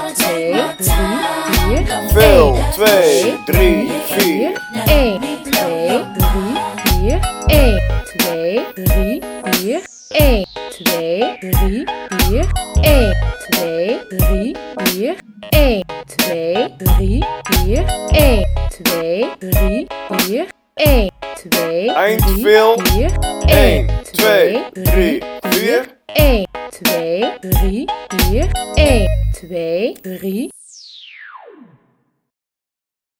2, 3, 4. Vul 2, 3, 4. 1, 2, 3, 4. 1, 2, 3, 4. 1, 2, 3, 4. 1, 2, 3, 4. 1, 2, 3, 4. 1, 2, 3, 4. 1, 2, Eindveel. 1, 2, 3, 4. 1, 2, 3, 4. 1, 2, 3.